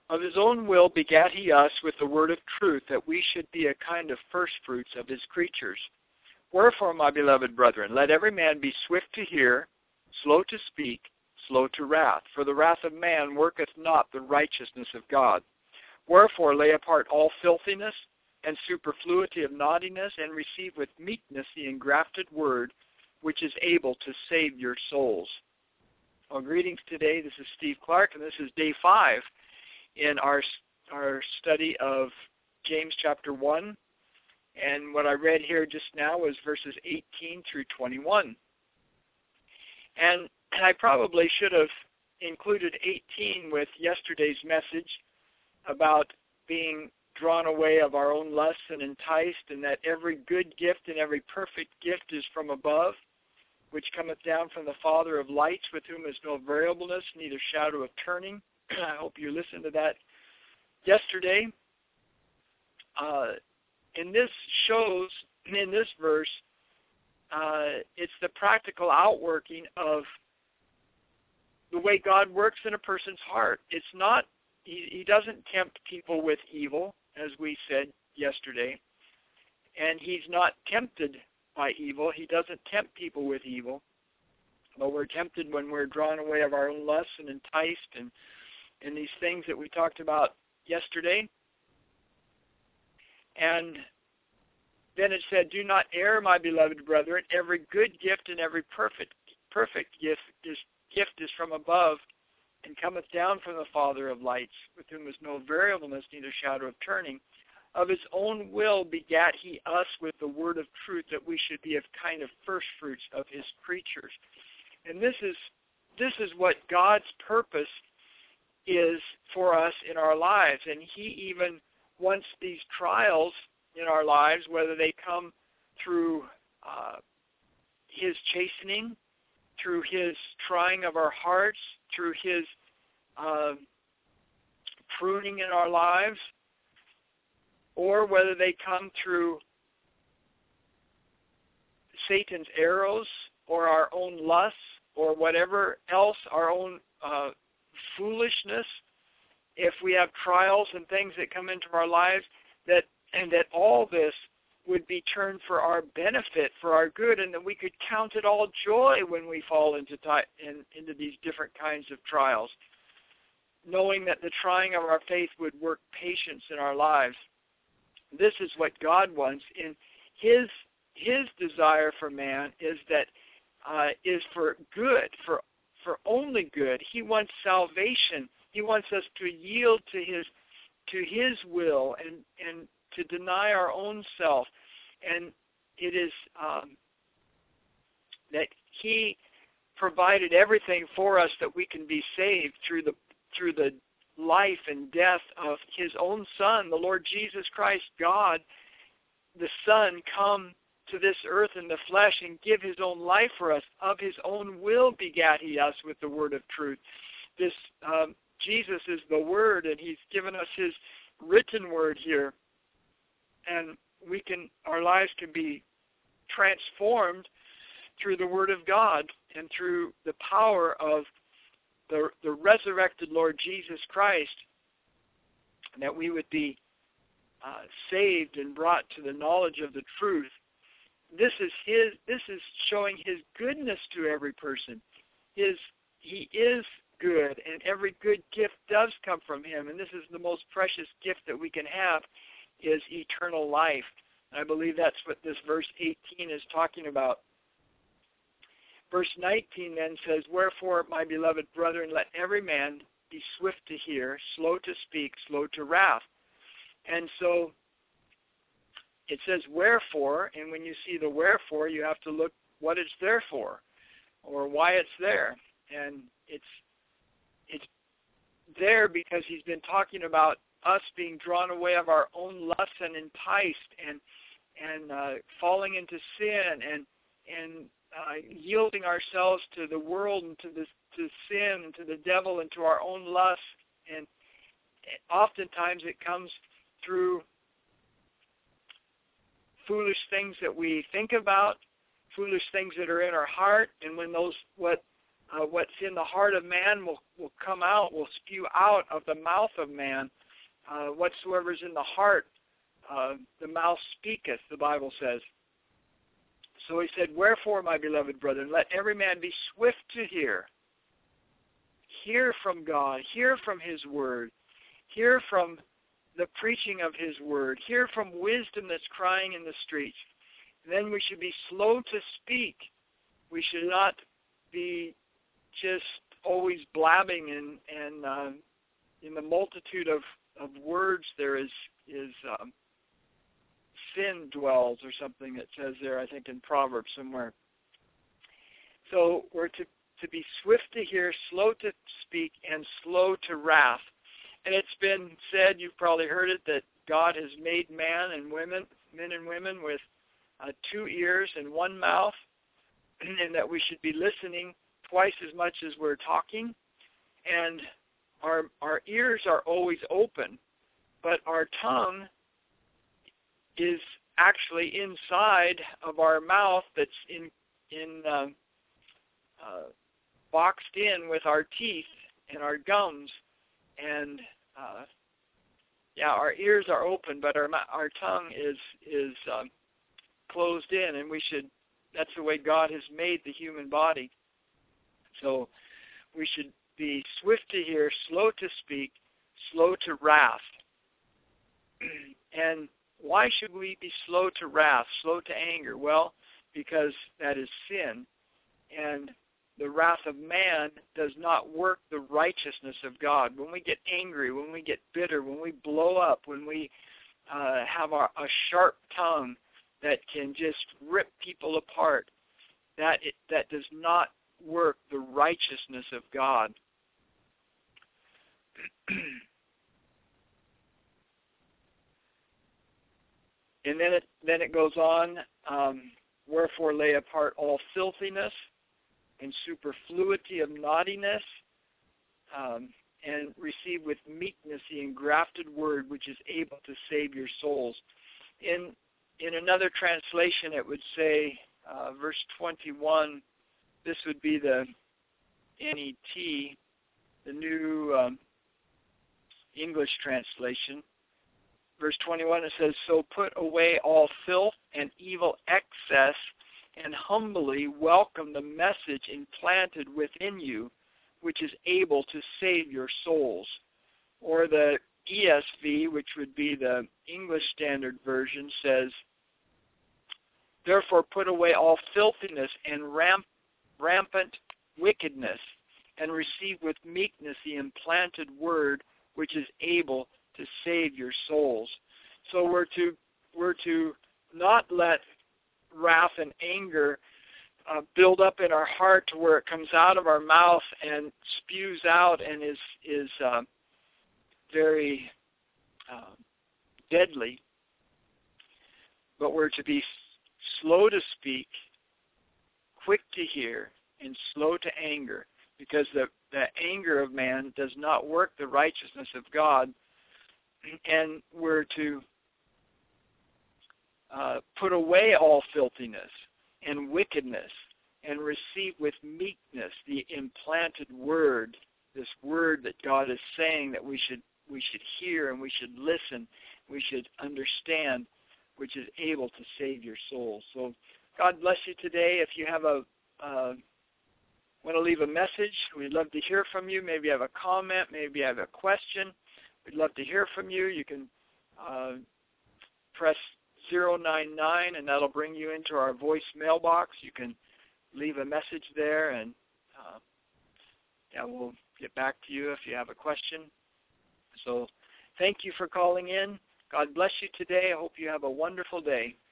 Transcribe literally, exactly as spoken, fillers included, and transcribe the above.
Of his own will begat he us with the word of truth, that we should be a kind of firstfruits of his creatures. Wherefore, my beloved brethren, let every man be swift to hear, slow to speak, slow to wrath. For the wrath of man worketh not the righteousness of God. Wherefore, lay apart all filthiness and superfluity of naughtiness, and receive with meekness the engrafted word, which is able to save your souls. Well, greetings today. This is Steve Clark, and this is day five in our our study of James chapter one. And what I read here just now was verses eighteen through twenty-one. And I probably should have included eighteen with yesterday's message about being drawn away of our own lusts and enticed, and that every good gift and every perfect gift is from above, which cometh down from the Father of lights, with whom is no variableness, neither shadow of turning. I hope you listened to that yesterday. Uh, and this shows, in this verse, uh, it's the practical outworking of the way God works in a person's heart. It's not, he, he doesn't tempt people with evil, as we said yesterday. And he's not tempted by evil. He doesn't tempt people with evil. But we're tempted when we're drawn away of our own lusts and enticed and, and these things that we talked about yesterday. And then it said, do not err, my beloved brethren. Every good gift and every perfect perfect gift is, gift is from above, and cometh down from the Father of lights, with whom is no variableness, neither shadow of turning. Of his own will begat he us with the word of truth, that we should be of kind of firstfruits of his creatures. And this is this is what God's purpose is for us in our lives. And he even wants these trials in our lives, whether they come through uh, his chastening, through his trying of our hearts, through his uh, pruning in our lives, or whether they come through Satan's arrows or our own lusts or whatever else, our own uh, foolishness. If we have trials and things that come into our lives, that and that all this would be turned for our benefit, for our good, and that we could count it all joy when we fall into ti- in, into these different kinds of trials, knowing that the trying of our faith would work patience in our lives. This is what God wants. In His His desire for man is that uh, is for good, for for only good. He wants salvation. He wants us to yield to His to His will and and to deny our own self. And it is um, that He provided everything for us that we can be saved through the through the life and death of His own Son, the Lord Jesus Christ. God, the Son, come to this earth in the flesh and give His own life for us. Of His own will begat He us with the word of truth. This um, Jesus is the Word, and He's given us His written word here. And we can, our lives can be transformed through the Word of God and through the power of the, the resurrected Lord Jesus Christ, and that we would be uh, saved and brought to the knowledge of the truth. This is His. This is showing His goodness to every person. His He is good, and every good gift does come from Him. And this is the most precious gift that we can have, is eternal life. And I believe that's what this verse eighteen is talking about. Verse nineteen then says, wherefore, my beloved brethren, let every man be swift to hear, slow to speak, slow to wrath. And so it says wherefore, and when you see the wherefore, you have to look what it's there for, or why it's there. And it's it's there because he's been talking about us being drawn away of our own lusts and enticed and and uh, falling into sin and and uh, yielding ourselves to the world and to the to sin and to the devil and to our own lusts. And oftentimes it comes through foolish things that we think about, foolish things that are in our heart, and when those what uh, what's in the heart of man will, will come out, will spew out of the mouth of man. Uh, whatsoever is in the heart, uh, the mouth speaketh, the Bible says. So he said, wherefore, my beloved brethren, let every man be swift to hear. Hear from God. Hear from his word. Hear from the preaching of his word. Hear from wisdom that's crying in the streets. Then we should be slow to speak. We should not be just always blabbing, and, and uh, in the multitude of, of words there is, is um, sin dwells, or something that says there, I think in Proverbs somewhere. So we're to, to be swift to hear, slow to speak, and slow to wrath. And it's been said, you've probably heard it, that God has made man and women, men and women with uh, two ears and one mouth, and that we should be listening twice as much as we're talking. And our our ears are always open, but our tongue is actually inside of our mouth, that's in in uh, uh, boxed in with our teeth and our gums, and uh, yeah, our ears are open, but our our tongue is is um, closed in, and we should. That's the way God has made the human body. So we should be swift to hear, slow to speak, slow to wrath. And why should we be slow to wrath, slow to anger? Well, because that is sin. And the wrath of man does not work the righteousness of God. When we get angry, when we get bitter, when we blow up, when we uh, have our, a sharp tongue that can just rip people apart, that it, that does not work the righteousness of God. And then it then it goes on, um, wherefore lay apart all filthiness and superfluity of naughtiness, um, and receive with meekness the engrafted word which is able to save your souls. In in another translation, it would say, uh, verse twenty-one, this would be the N E T, the New um, English translation. Verse twenty-one, it says, so put away all filth and evil excess, and humbly welcome the message implanted within you, which is able to save your souls. Or the E S V, which would be the English Standard Version, says, therefore put away all filthiness and ramp, rampant wickedness, and receive with meekness the implanted word, which is able to save your souls. So we're to we're to not let wrath and anger uh, build up in our heart to where it comes out of our mouth and spews out and is is uh, very uh, deadly. But we're to be slow to speak, quick to hear, and slow to anger, because the, the anger of man does not work the righteousness of God. And we're to uh, put away all filthiness and wickedness and receive with meekness the implanted word, this word that God is saying that we should we should hear and we should listen, we should understand, which is able to save your soul. So God bless you today. If you have a uh, want to leave a message, we'd love to hear from you. Maybe you have a comment, maybe you have a question. We'd love to hear from you. You can uh, press zero nine nine, and that'll bring you into our voice mailbox. You can leave a message there, and uh, yeah, we'll get back to you if you have a question. So thank you for calling in. God bless you today. I hope you have a wonderful day.